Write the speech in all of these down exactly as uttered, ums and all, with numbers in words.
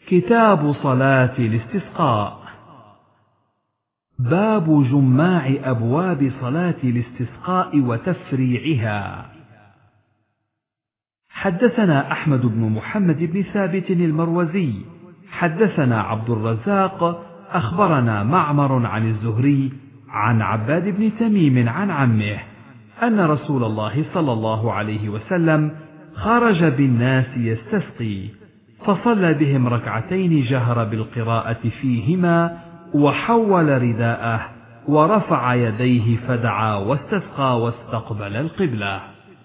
كتاب صلاة الاستسقاء. باب جماع أبواب صلاة الاستسقاء وتفريعها. حدثنا أحمد بن محمد بن ثابت المروزي حدثنا عبد الرزاق أخبرنا معمر عن الزهري عن عباد بن تميم عن عمه أن رسول الله صلى الله عليه وسلم خرج بالناس يستسقي، فصلى بهم ركعتين جهر بالقراءة فيهما، وحول رداءه ورفع يديه فدعا واستسقى واستقبل القبلة.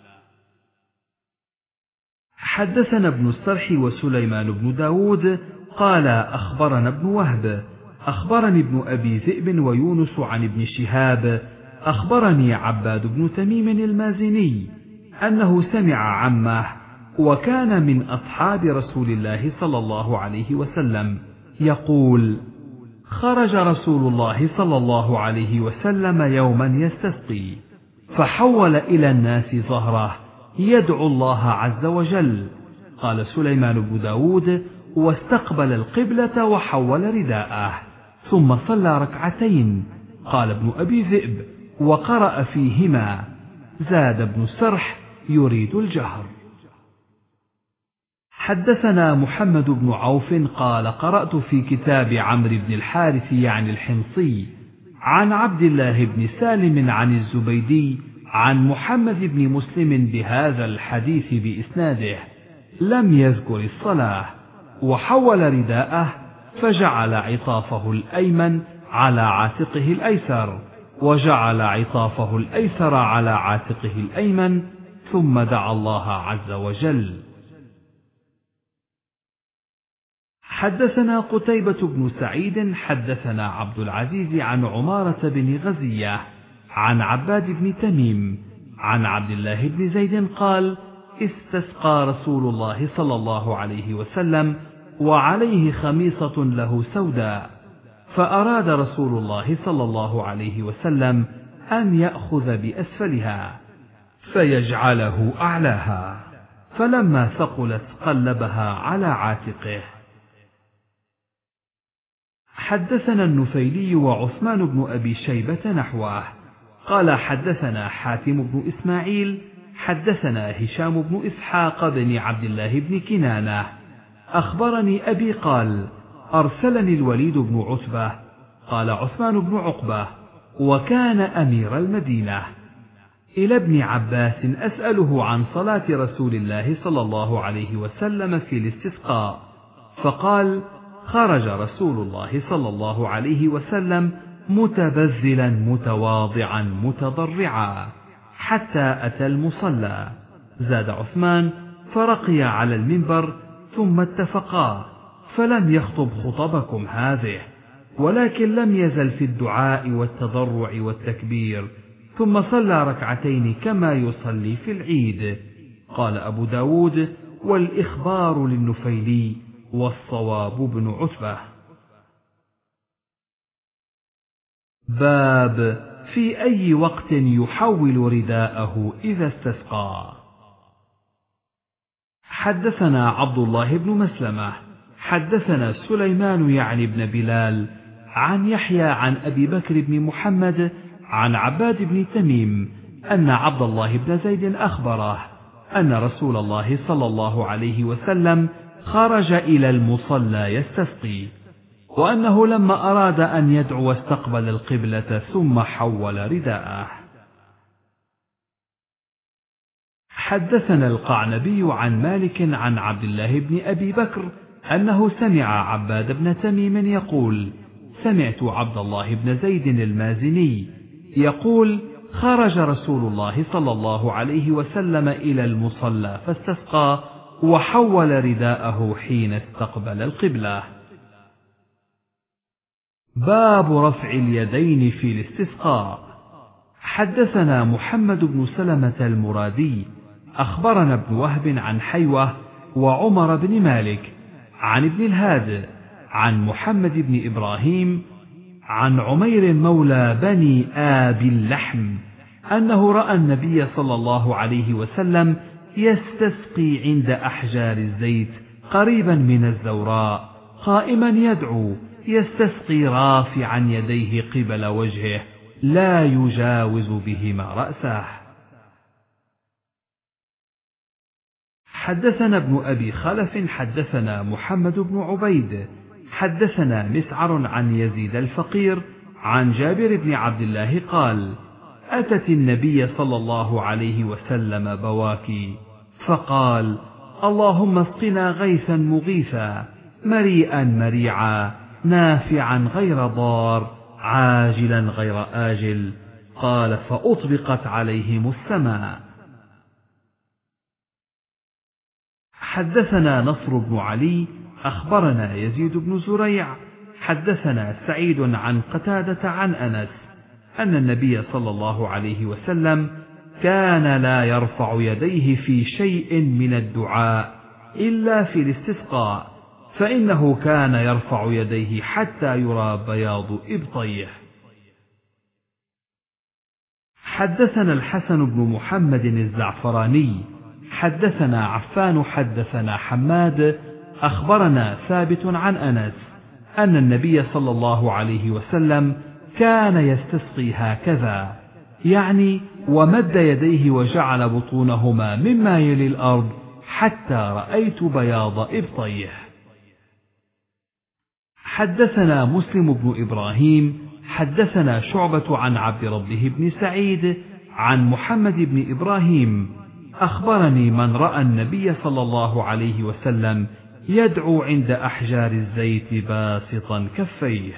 حدثنا ابن السرح وسليمان بن داود قال أخبرنا ابن وهب أخبرني ابن أبي ذئب ويونس عن ابن شهاب أخبرني عباد بن تميم المازني أنه سمع عمه وكان من أصحاب رسول الله صلى الله عليه وسلم يقول: خرج رسول الله صلى الله عليه وسلم يوما يستسقي، فحول إلى الناس ظهره يدعو الله عز وجل. قال سليمان بن داود: واستقبل القبلة وحول رداءه ثم صلى ركعتين. قال ابن أبي ذئب: وقرأ فيهما. زاد ابن السرح: يريد الجهر. حدثنا محمد بن عوف قال قرأت في كتاب عمرو بن الحارث يعني الحمصي عن عبد الله بن سالم عن الزبيدي عن محمد بن مسلم بهذا الحديث بإسناده، لم يذكر الصلاة. وحول رداءه فجعل عطافه الأيمن على عاتقه الأيسر، وجعل عطافه الأيسر على عاتقه الأيمن، ثم دعا الله عز وجل. حدثنا قتيبة بن سعيد حدثنا عبد العزيز عن عمارة بن غزية عن عباد بن تميم عن عبد الله بن زيد قال: استسقى رسول الله صلى الله عليه وسلم وعليه خميصة له سوداء، فأراد رسول الله صلى الله عليه وسلم أن يأخذ بأسفلها فيجعله أعلاها، فلما ثقلت قلبها على عاتقه. حدثنا النفيلي وعثمان بن أبي شيبة نحوه قال حدثنا حاتم بن إسماعيل حدثنا هشام بن إسحاق بن عبد الله بن كنانة أخبرني أبي قال: أرسلني الوليد بن عتبة قال عثمان بن عقبة وكان أمير المدينة إلى ابن عباس أسأله عن صلاة رسول الله صلى الله عليه وسلم في الاستسقاء، فقال: خرج رسول الله صلى الله عليه وسلم متبذلا متواضعا متضرعا حتى أتى المصلى. زاد عثمان: فرقي على المنبر ثم اتفقا، فلم يخطب خطبكم هذه، ولكن لم يزل في الدعاء والتضرع والتكبير، ثم صلى ركعتين كما يصلي في العيد. قال أبو داود: والإخبار للنفيلي والصواب بن عتبة. باب في أي وقت يحول رداءه إذا استسقى. حدثنا عبد الله بن مسلمة حدثنا سليمان يعني بن بلال عن يحيى عن أبي بكر بن محمد عن عباد بن تميم أن عبد الله بن زيد أخبره أن رسول الله صلى الله عليه وسلم خرج إلى المصلى يستسقي، وأنه لما أراد أن يدعو استقبل القبلة ثم حول رداءه. حدثنا القعنبي عن مالك عن عبد الله بن أبي بكر أنه سمع عباد بن تميم يقول: سمعت عبد الله بن زيد المازني يقول: خرج رسول الله صلى الله عليه وسلم إلى المصلى فاستسقى وحول رداءه حين استقبل القبلة. باب رفع اليدين في الاستسقاء. حدثنا محمد بن سلمة المرادي أخبرنا ابن وهب عن حيوة وعمر بن مالك عن ابن الهاد عن محمد بن إبراهيم عن عمير مولى بني آبي اللحم أنه رأى النبي صلى الله عليه وسلم يستسقي عند أحجار الزيت قريبا من الزوراء، قائما يدعو يستسقي رافعا يديه قبل وجهه لا يجاوز بهما رأسه. حدثنا ابن أبي خلف حدثنا محمد بن عبيد حدثنا مسعر عن يزيد الفقير عن جابر بن عبد الله قال: أتت النبي صلى الله عليه وسلم بواكي فقال: اللهم اسقنا غيثا مغيثا مريئا مريعا نافعا غير ضار عاجلا غير آجل. قال: فأطبقت عليهم السماء. حدثنا نصر بن علي أخبرنا يزيد بن زريع حدثنا سعيد عن قتادة عن أنس أن النبي صلى الله عليه وسلم كان لا يرفع يديه في شيء من الدعاء إلا في الاستسقاء، فإنه كان يرفع يديه حتى يرى بياض إبطيه. حدثنا الحسن بن محمد الزعفراني حدثنا عفان حدثنا حماد أخبرنا ثابت عن أنس أن النبي صلى الله عليه وسلم كان يستسقي هكذا، يعني ومد يديه وجعل بطونهما مما يلي الأرض حتى رأيت بياض إبطيه. حدثنا مسلم بن إبراهيم حدثنا شعبة عن عبد ربه بن سعيد عن محمد بن إبراهيم أخبرني من رأى النبي صلى الله عليه وسلم يدعو عند أحجار الزيت باسطا كفيه.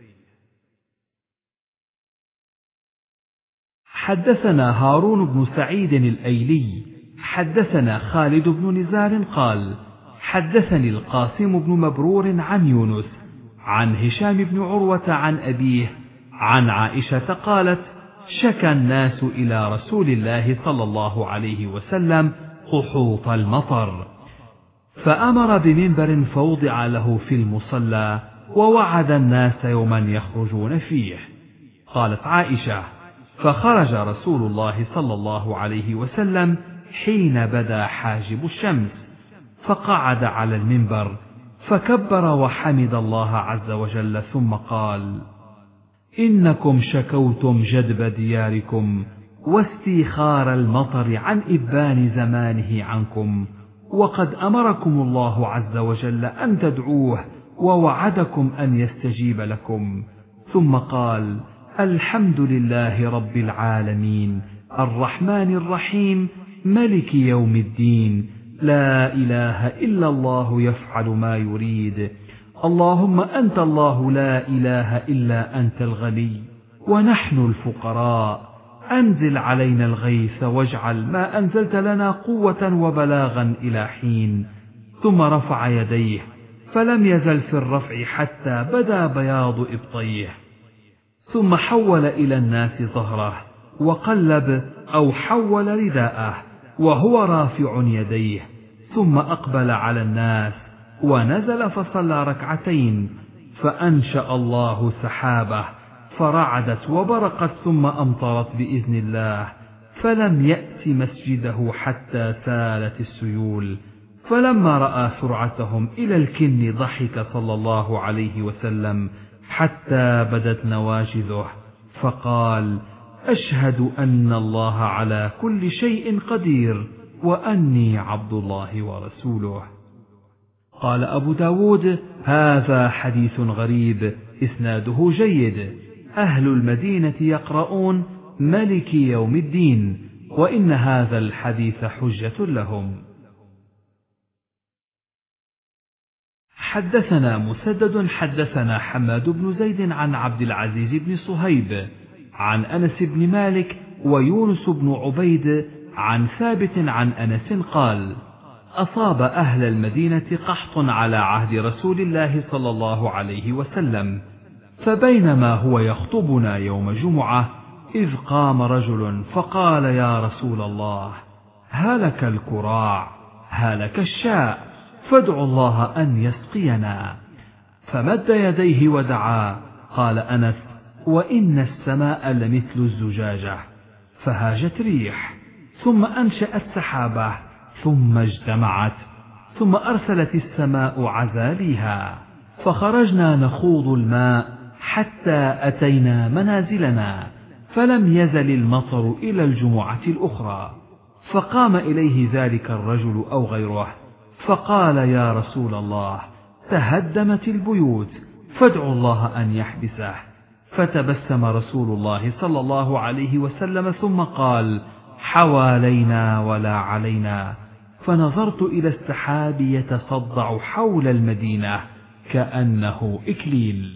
حدثنا هارون بن سعيد الأيلي حدثنا خالد بن نزار قال: حدثني القاسم بن مبرور عن يونس عن هشام بن عروة عن أبيه عن عائشة قالت: شكى الناس إلى رسول الله صلى الله عليه وسلم قحوط المطر، فأمر بمنبر فوضع له في المصلى ووعد الناس يوما يخرجون فيه. قالت عائشة: فخرج رسول الله صلى الله عليه وسلم حين بدا حاجب الشمس، فقعد على المنبر فكبر وحمد الله عز وجل ثم قال: إنكم شكوتم جدب دياركم واستيخار المطر عن إبان زمانه عنكم، وقد أمركم الله عز وجل أن تدعوه ووعدكم أن يستجيب لكم. ثم قال: الحمد لله رب العالمين الرحمن الرحيم ملك يوم الدين لا إله إلا الله يفعل ما يريد. اللهم أنت الله لا إله إلا أنت الغني ونحن الفقراء، أنزل علينا الغيث واجعل ما أنزلت لنا قوة وبلاغا إلى حين. ثم رفع يديه فلم يزل في الرفع حتى بدا بياض إبطيه، ثم حول إلى الناس ظهره وقلب أو حول رداءه وهو رافع يديه، ثم أقبل على الناس ونزل فصلى ركعتين، فأنشأ الله سحابه فرعدت وبرقت ثم أمطرت بإذن الله، فلم يأت مسجده حتى سالت السيول. فلما رأى سرعتهم إلى الكن ضحك صلى الله عليه وسلم حتى بدت نواجذه فقال: أشهد أن الله على كل شيء قدير وأني عبد الله ورسوله. قال أبو داود: هذا حديث غريب إسناده جيد، أهل المدينة يقرؤون ملك يوم الدين، وإن هذا الحديث حجة لهم. حدثنا مسدد حدثنا حماد بن زيد عن عبد العزيز بن صهيب عن أنس بن مالك ويونس بن عبيد عن ثابت عن أنس قال: أصاب أهل المدينة قحط على عهد رسول الله صلى الله عليه وسلم، فبينما هو يخطبنا يوم جمعة إذ قام رجل فقال: يا رسول الله، هلك الكراع هلك الشاء، فادعوا الله أن يسقينا. فمد يديه ودعا. قال أنس: وإن السماء لمثل الزجاجة، فهاجت ريح ثم أنشأت سحابة ثم اجتمعت ثم أرسلت السماء عزاليها فخرجنا نخوض الماء حتى أتينا منازلنا، فلم يزل المطر إلى الجمعة الأخرى. فقام إليه ذلك الرجل أو غيره فقال: يا رسول الله، تهدمت البيوت، فادعوا الله أن يحبسه. فتبسم رسول الله صلى الله عليه وسلم ثم قال: حوالينا ولا علينا. فنظرت إلى السحاب يتصدع حول المدينة كأنه إكليل.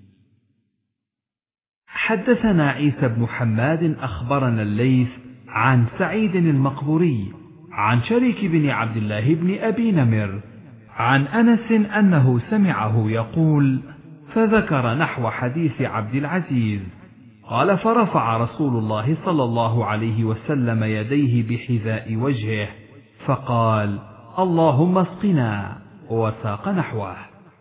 حدثنا عيسى بن حماد أخبرنا الليث عن سعيد المقبوري عن شريك بن عبد الله بن أبي نمر عن أنس أنه سمعه يقول: فذكر نحو حديث عبد العزيز قال: فرفع رسول الله صلى الله عليه وسلم يديه بحذاء وجهه فقال: اللهم اسقنا، وساق نحوه.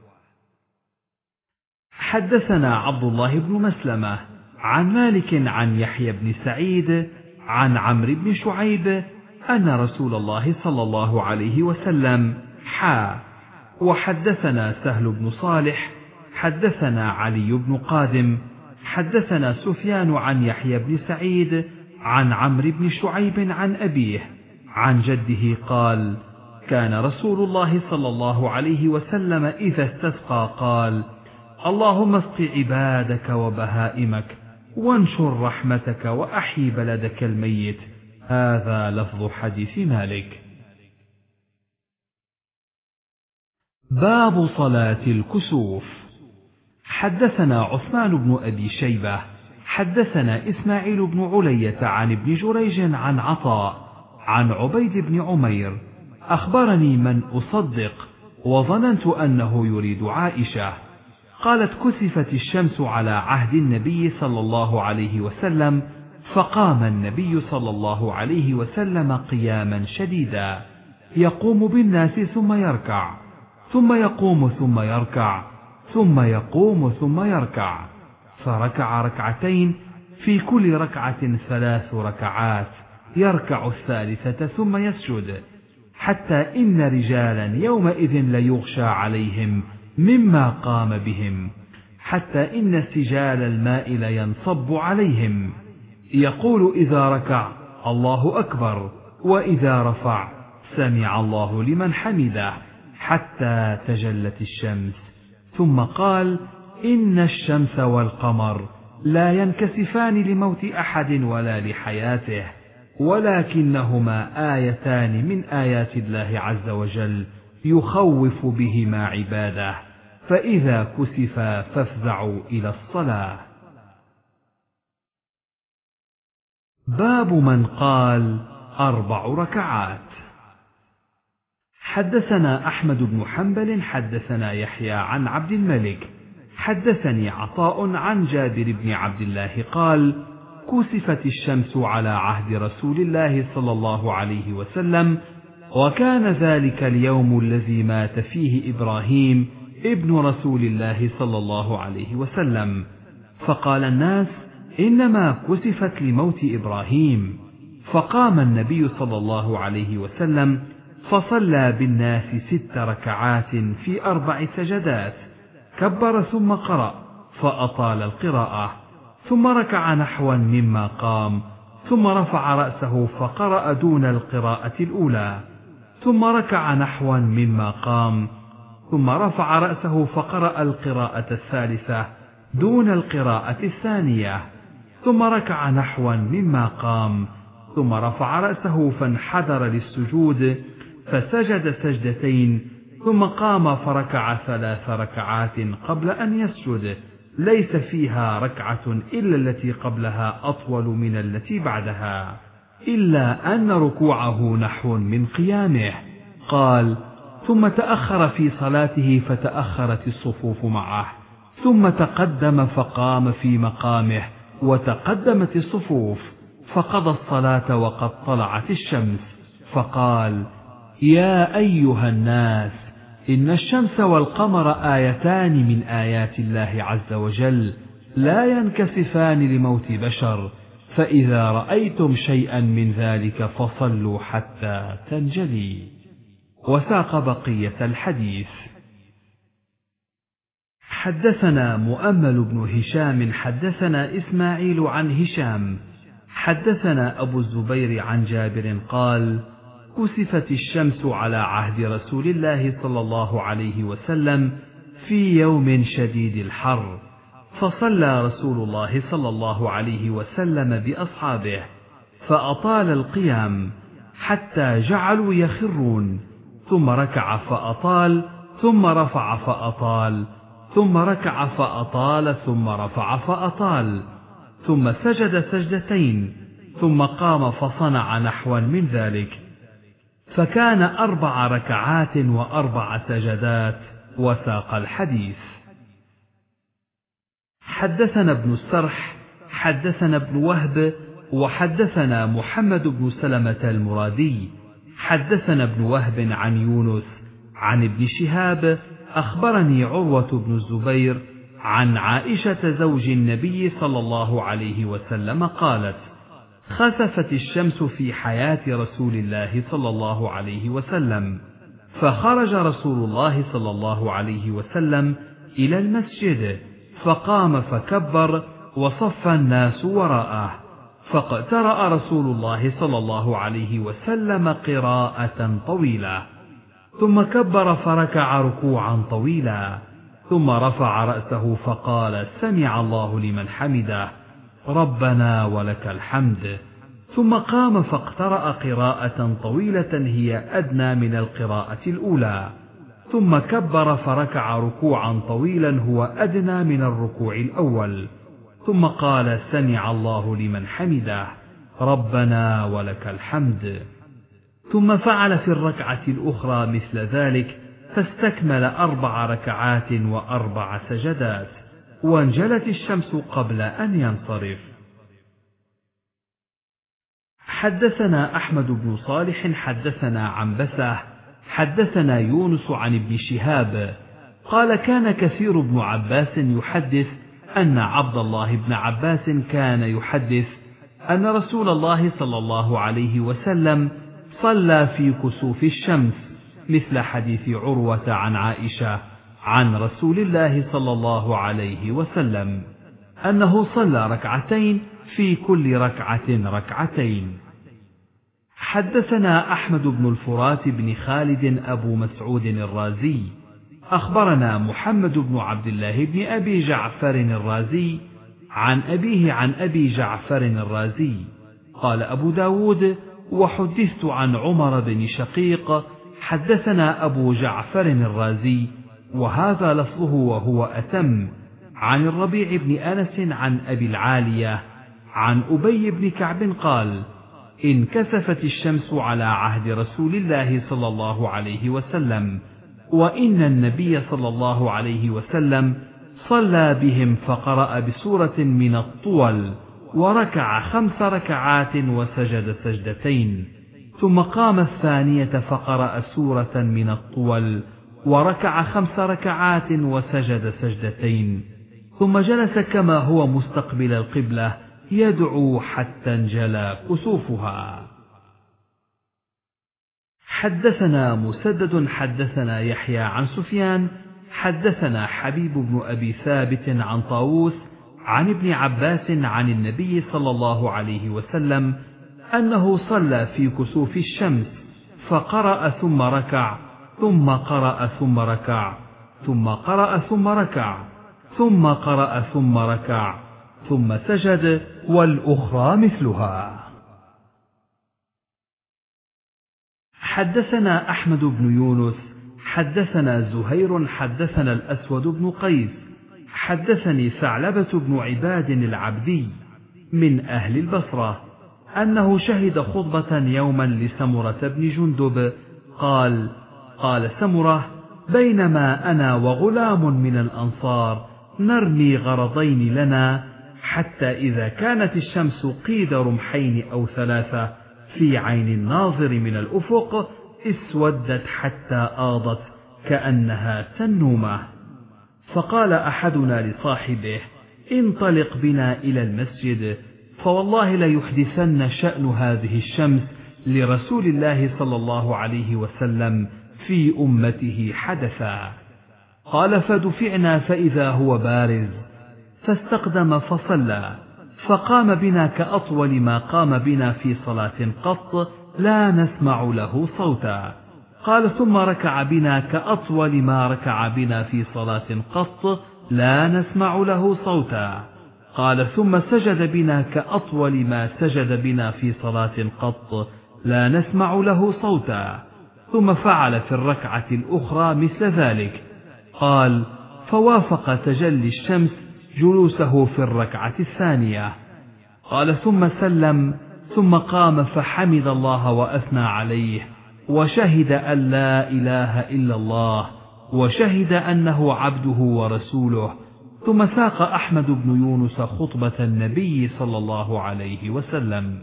حدثنا عبد الله بن مسلمة عن مالك عن يحيى بن سعيد عن عمرو بن شعيب أن رسول الله صلى الله عليه وسلم حا. وحدثنا سهل بن صالح حدثنا علي بن قادم حدثنا سفيان عن يحيى بن سعيد عن عمرو بن شعيب عن أبيه عن جده قال: كان رسول الله صلى الله عليه وسلم إذا استسقى قال: اللهم اسق عبادك وبهائمك وانشر رحمتك وأحي بلدك الميت. هذا لفظ حديث مالك. باب صلاة الكسوف. حدثنا عثمان بن أبي شيبة حدثنا إسماعيل بن علية عن ابن جريج عن عطاء عن عبيد بن عمير أخبرني من أصدق وظننت أنه يريد عائشة قالت: كسفت الشمس على عهد النبي صلى الله عليه وسلم، فقام النبي صلى الله عليه وسلم قياما شديدا يقوم بالناس ثم يركع، ثم يقوم ثم يركع، ثم يقوم ثم يركع، فركع ركعتين، في كل ركعة ثلاث ركعات، يركع الثالثة ثم يسجد، حتى إن رجالا يومئذ ليغشى عليهم مما قام بهم، حتى إن سجال الماء لينصب عليهم، يقول إذا ركع: الله أكبر، وإذا رفع: سمع الله لمن حمده، حتى تجلت الشمس. ثم قال: إن الشمس والقمر لا ينكسفان لموت أحد ولا لحياته، ولكنهما آيتان من آيات الله عز وجل يخوف بهما عباده، فإذا كسفا فافزعوا إلى الصلاة. باب من قال: أربع ركعات. حدثنا أحمد بن حنبل حدثنا يحيى عن عبد الملك حدثني عطاء عن جابر بن عبد الله قال: كسفت الشمس على عهد رسول الله صلى الله عليه وسلم، وكان ذلك اليوم الذي مات فيه إبراهيم ابن رسول الله صلى الله عليه وسلم، فقال الناس: إنما كسفت لموت إبراهيم. فقام النبي صلى الله عليه وسلم فصلى بالناس ست ركعات في أربع سجدات، كبر ثم قرأ فأطال القراءة، ثم ركع نحوا مما قام، ثم رفع رأسه فقرأ دون القراءة الأولى، ثم ركع نحوا مما قام، ثم رفع رأسه فقرأ القراءة الثالثة دون القراءة الثانية، ثم ركع نحوا مما قام، ثم رفع رأسه فانحدر للسجود فسجد سجدتين، ثم قام فركع ثلاث ركعات قبل أن يسجد، ليس فيها ركعة إلا التي قبلها أطول من التي بعدها، إلا أن ركوعه نحو من قيامه. قال: ثم تأخر في صلاته فتأخرت الصفوف معه، ثم تقدم فقام في مقامه وتقدمت الصفوف، فقضى الصلاة وقد طلعت الشمس، فقال: يا أيها الناس، إن الشمس والقمر آيتان من آيات الله عز وجل لا ينكسفان لموت بشر، فإذا رأيتم شيئا من ذلك فصلوا حتى تنجلي. وساق بقية الحديث. حدثنا مؤمل بن هشام حدثنا إسماعيل عن هشام حدثنا أبو الزبير عن جابر قال: كسفت الشمس على عهد رسول الله صلى الله عليه وسلم في يوم شديد الحر، فصلى رسول الله صلى الله عليه وسلم بأصحابه فأطال القيام حتى جعلوا يخرون، ثم ركع فأطال، ثم رفع فأطال، ثم ركع فأطال، ثم رفع فأطال، ثم سجد سجدتين، ثم قام فصنع نحوا من ذلك، فكان أربع ركعات وأربع سجدات. وساق الحديث. حدثنا ابن السرح حدثنا ابن وهب وحدثنا محمد بن سلمة المرادي حدثنا ابن وهب عن يونس عن ابن شهاب أخبرني عروة بن الزبير عن عائشة زوج النبي صلى الله عليه وسلم قالت: خسفت الشمس في حياة رسول الله صلى الله عليه وسلم، فخرج رسول الله صلى الله عليه وسلم إلى المسجد فقام فكبر وصف الناس وراءه، فاقترأ رسول الله صلى الله عليه وسلم قراءة طويلة، ثم كبر فركع ركوعا طويلا، ثم رفع رأسه فقال: سمع الله لمن حمده ربنا ولك الحمد، ثم قام فاقترأ قراءة طويلة هي أدنى من القراءة الأولى، ثم كبر فركع ركوعا طويلا هو أدنى من الركوع الأول، ثم قال: سمع الله لمن حمده ربنا ولك الحمد، ثم فعل في الركعة الأخرى مثل ذلك، فاستكمل أربع ركعات وأربع سجدات، وانجلت الشمس قبل أن ينصرف. حدثنا أحمد بن صالح حدثنا عنبسة حدثنا يونس عن ابن شهاب قال: كان كثير بن عباس يحدث أن عبد الله بن عباس كان يحدث أن رسول الله صلى الله عليه وسلم صلى في كسوف الشمس، مثل حديث عروة عن عائشة عن رسول الله صلى الله عليه وسلم أنه صلى ركعتين في كل ركعة ركعتين. حدثنا أحمد بن الفرات بن خالد أبو مسعود الرازي أخبرنا محمد بن عبد الله بن أبي جعفر الرازي عن أبيه عن أبي جعفر الرازي قال أبو داود: وحدثت عن عمر بن شقيق حدثنا أبو جعفر الرازي، وهذا لفظه وهو أتم، عن الربيع بن أنس عن أبي العالية عن أبي بن كعب قال: انكسفت الشمس على عهد رسول الله صلى الله عليه وسلم، وإن النبي صلى الله عليه وسلم صلى بهم فقرأ بسورة من الطول، وركع خمس ركعات وسجد سجدتين، ثم قام الثانية فقرأ سورة من الطول، وركع خمس ركعات وسجد سجدتين، ثم جلس كما هو مستقبل القبلة يدعو حتى انجلى كسوفها. حدثنا مسدد حدثنا يحيى عن سفيان حدثنا حبيب بن أبي ثابت عن طاووس عن ابن عباس عن النبي صلى الله عليه وسلم أنه صلى في كسوف الشمس فقرأ ثم ركع، ثم قرأ ثم ركع، ثم قرأ ثم ركع، ثم قرأ ثم ركع، ثم سجد، والأخرى مثلها. حدثنا أحمد بن يونس حدثنا زهير حدثنا الأسود بن قيس حدثني ثعلبة بن عباد العبدي من أهل البصرة أنه شهد خطبة يوما لسمرة بن جندب قال: قال سمرة: بينما أنا وغلام من الأنصار نرمي غرضين لنا، حتى إذا كانت الشمس قيد رمحين أو ثلاثة في عين الناظر من الأفق اسودت حتى آضت كأنها سنومة، فقال أحدنا لصاحبه: انطلق بنا إلى المسجد، فوالله ليحدثن شأن هذه الشمس لرسول الله صلى الله عليه وسلم في أمته حدثا. قال فدفعنا فإذا هو بارز، فاستقدم فصلى، فقام بنا كأطول ما قام بنا في صلاة قط لا نسمع له صوتا. قال ثم ركع بنا كأطول ما ركع بنا في صلاة قط لا نسمع له صوتا. قال ثم سجد بنا كأطول ما سجد بنا في صلاة قط لا نسمع له صوتا. ثم فعل في الركعة الأخرى مثل ذلك. قال فوافق تجلي الشمس جلوسه في الركعة الثانية. قال ثم سلم، ثم قام فحمد الله وأثنى عليه، وشهد أن لا إله إلا الله، وشهد أنه عبده ورسوله. ثم ساق أحمد بن يونس خطبة النبي صلى الله عليه وسلم.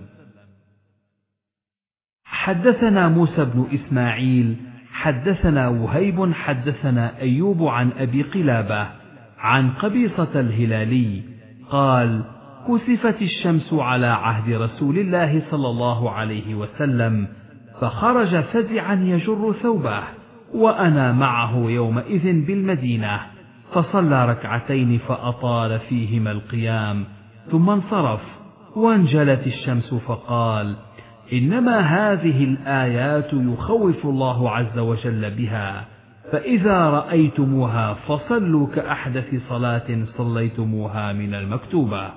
حدثنا موسى بن إسماعيل حدثنا وهيب حدثنا أيوب عن أبي قلابة عن قبيصة الهلالي قال كسفت الشمس على عهد رسول الله صلى الله عليه وسلم، فخرج فزعا يجر ثوبه، وأنا معه يومئذ بالمدينة، فصلى ركعتين فأطال فيهما القيام، ثم انصرف، وانجلت الشمس فقال إنما هذه الآيات يخوف الله عز وجل بها، فإذا رأيتموها فصلوا كأحدث صلاة صليتموها من المكتوبة.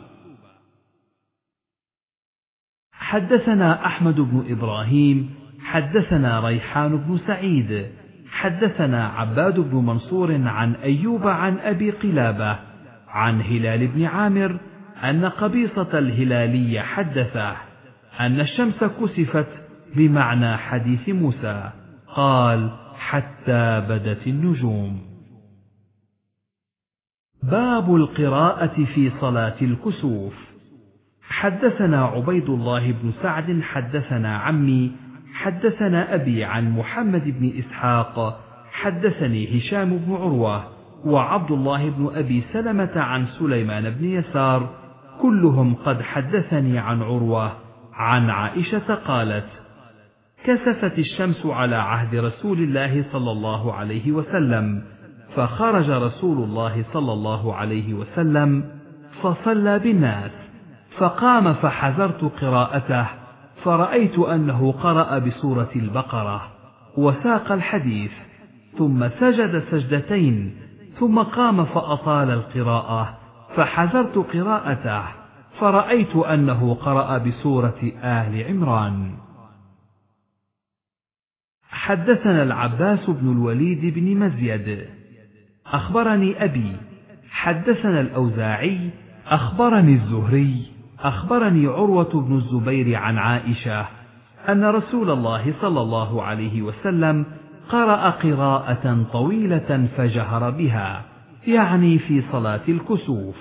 حدثنا أحمد بن إبراهيم حدثنا ريحان بن سعيد حدثنا عباد بن منصور عن أيوب عن أبي قلابة عن هلال بن عامر أن قبيصة الهلالي حدثه أن الشمس كسفت بمعنى حديث موسى، قال حتى بدت النجوم. باب القراءة في صلاة الكسوف. حدثنا عبيد الله بن سعد حدثنا عمي حدثنا أبي عن محمد بن إسحاق حدثني هشام بن عروة وعبد الله بن أبي سلمة عن سليمان بن يسار، كلهم قد حدثني عن عروة عن عائشة قالت كسفت الشمس على عهد رسول الله صلى الله عليه وسلم، فخرج رسول الله صلى الله عليه وسلم فصلى بالناس، فقام فحذرت قراءته، فرأيت أنه قرأ بسورة البقرة، وساق الحديث، ثم سجد سجدتين، ثم قام فأطال القراءة، فحذرت قراءته، فرأيت أنه قرأ بسورة آل عمران. حدثنا العباس بن الوليد بن مزيد أخبرني أبي حدثنا الأوزاعي أخبرني الزهري أخبرني عروة بن الزبير عن عائشة أن رسول الله صلى الله عليه وسلم قرأ قراءة طويلة فجهر بها، يعني في صلاة الكسوف.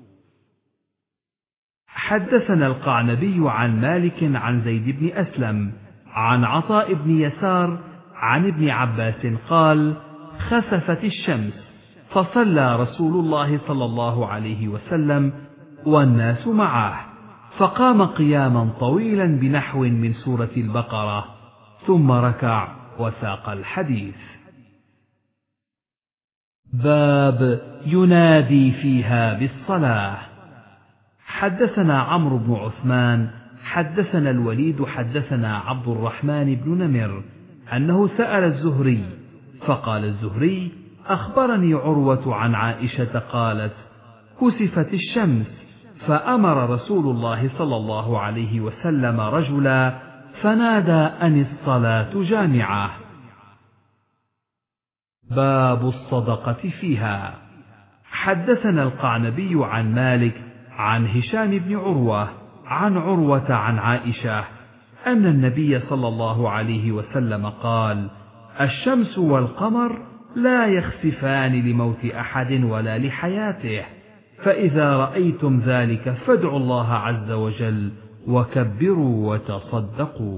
حدثنا القعنبي عن مالك عن زيد بن أسلم عن عطاء بن يسار عن ابن عباس قال خسفت الشمس، فصلى رسول الله صلى الله عليه وسلم والناس معه، فقام قياما طويلا بنحو من سورة البقرة، ثم ركع وساق الحديث. باب ينادي فيها بالصلاة. حدثنا عمرو بن عثمان حدثنا الوليد حدثنا عبد الرحمن بن نمر أنه سأل الزهري، فقال الزهري أخبرني عروة عن عائشة قالت كسفت الشمس، فأمر رسول الله صلى الله عليه وسلم رجلا فنادى أن الصلاة جامعة. باب الصدقة فيها. حدثنا القعنبي عن مالك عن هشام بن عروة عن عروة عن عائشة أن النبي صلى الله عليه وسلم قال الشمس والقمر لا يخسفان لموت أحد ولا لحياته، فإذا رأيتم ذلك فادعوا الله عز وجل وكبروا وتصدقوا.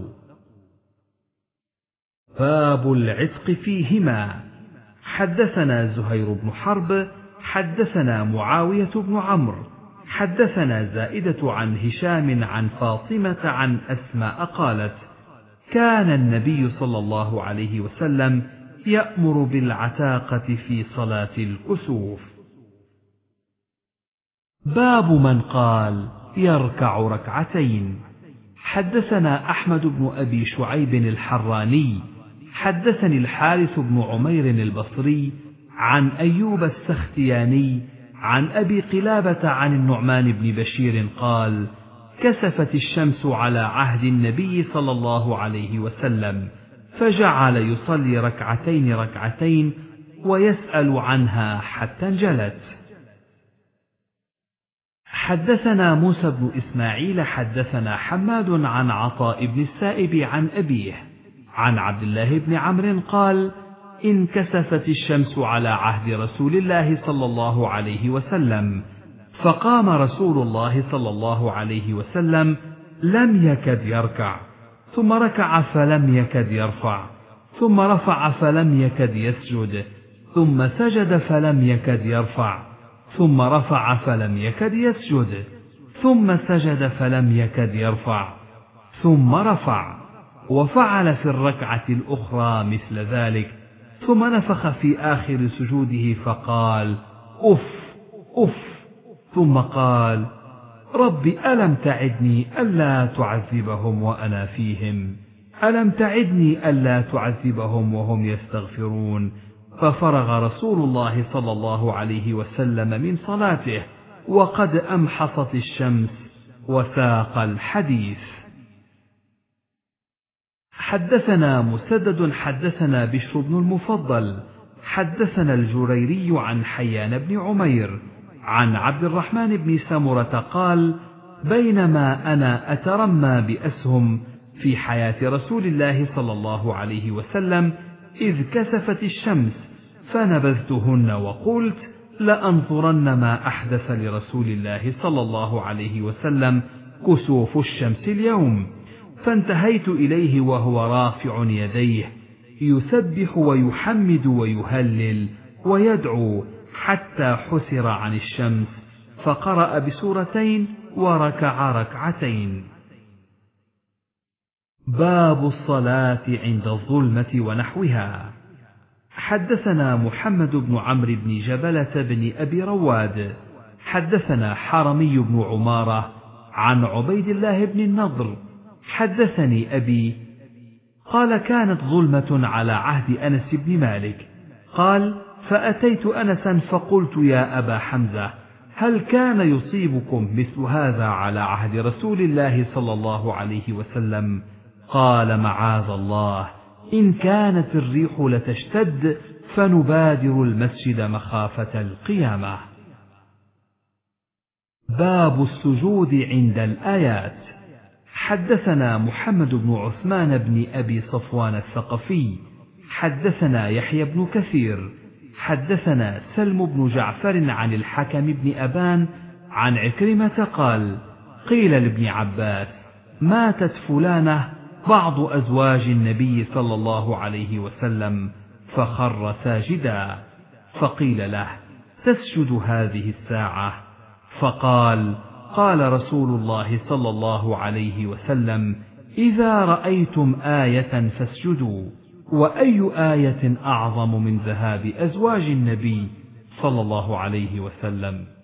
باب العتق فيهما. حدثنا زهير بن حرب حدثنا معاوية بن عمرو حدثنا زائدة عن هشام عن فاطمة عن أسماء قالت كان النبي صلى الله عليه وسلم يأمر بالعتاقة في صلاة الكسوف. باب من قال يركع ركعتين. حدثنا أحمد بن أبي شعيب الحراني حدثني الحارث بن عمير البصري عن أيوب السختياني عن أبي قلابة عن النعمان بن بشير قال: كسفت الشمس على عهد النبي صلى الله عليه وسلم، فجعل يصلي ركعتين ركعتين ويسأل عنها حتى انجلت. حدثنا موسى بن إسماعيل حدثنا حماد عن عطاء بن السائب عن أبيه عن عبد الله بن عمرو قال: انكسفت الشمس على عهد رسول الله صلى الله عليه وسلم، فقام رسول الله صلى الله عليه وسلم لم يكد يركع، ثم ركع فلم يكد يرفع، ثم رفع فلم يكد يسجد، ثم سجد فلم يكد يرفع، ثم رفع فلم يكد يسجد، ثم سجد فلم يكد يرفع، ثم رفع، وفعل في الركعة الأخرى مثل ذلك، ثم نفخ في آخر سجوده فقال: أف أف، ثم قال: رب ألم تعدني ألا تعذبهم وأنا فيهم، ألم تعدني ألا تعذبهم وهم يستغفرون. ففرغ رسول الله صلى الله عليه وسلم من صلاته وقد أمحصت الشمس، وساق الحديث. حدثنا مسدد حدثنا بشر بن المفضل حدثنا الجريري عن حيان بن عمير عن عبد الرحمن بن سمرة قال: بينما أنا أترمى بأسهم في حياة رسول الله صلى الله عليه وسلم إذ كسفت الشمس، فنبذتهن وقلت: لأنظرن ما أحدث لرسول الله صلى الله عليه وسلم كسوف الشمس اليوم. فانتهيت إليه وهو رافع يديه يسبح ويحمد ويهلل ويدعو حتى حسر عن الشمس، فقرأ بسورتين وركع ركعتين. باب الصلاة عند الظلمة ونحوها. حدثنا محمد بن عمرو بن جبلة بن أبي رواد حدثنا حرمي بن عمارة عن عبيد الله بن النضر حدثني أبي قال: كانت ظلمة على عهد أنس بن مالك. قال: فأتيت أنسا فقلت: يا أبا حمزة، هل كان يصيبكم مثل هذا على عهد رسول الله صلى الله عليه وسلم؟ قال: معاذ الله، إن كانت الريح لتشتد فنبادر المسجد مخافة القيامة. باب السجود عند الآيات. حدثنا محمد بن عثمان بن أبي صفوان الثقفي حدثنا يحيى بن كثير حدثنا سلم بن جعفر عن الحكم بن أبان عن عكرمة قال: قيل لابن عباس: ماتت فلانة بعض أزواج النبي صلى الله عليه وسلم، فخر ساجدا، فقيل له: تسجد هذه الساعة؟ فقال: قال رسول الله صلى الله عليه وسلم: إذا رأيتم آية فاسجدوا. وأي آية أعظم من ذهاب أزواج النبي صلى الله عليه وسلم؟